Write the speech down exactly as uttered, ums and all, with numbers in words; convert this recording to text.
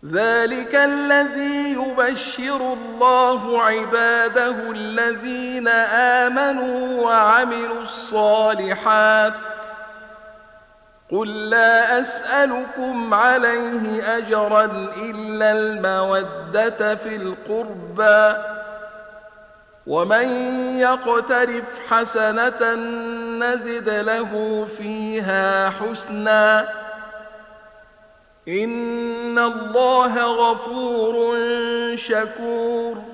ذلك الذي يبشر الله عباده الذين آمنوا وعملوا الصالحات. قل لا أسألكم عليه أجرا إلا المودة في القربى، ومن يقترف حسنة نزد له فيها حسنا، إن الله غفور شكور.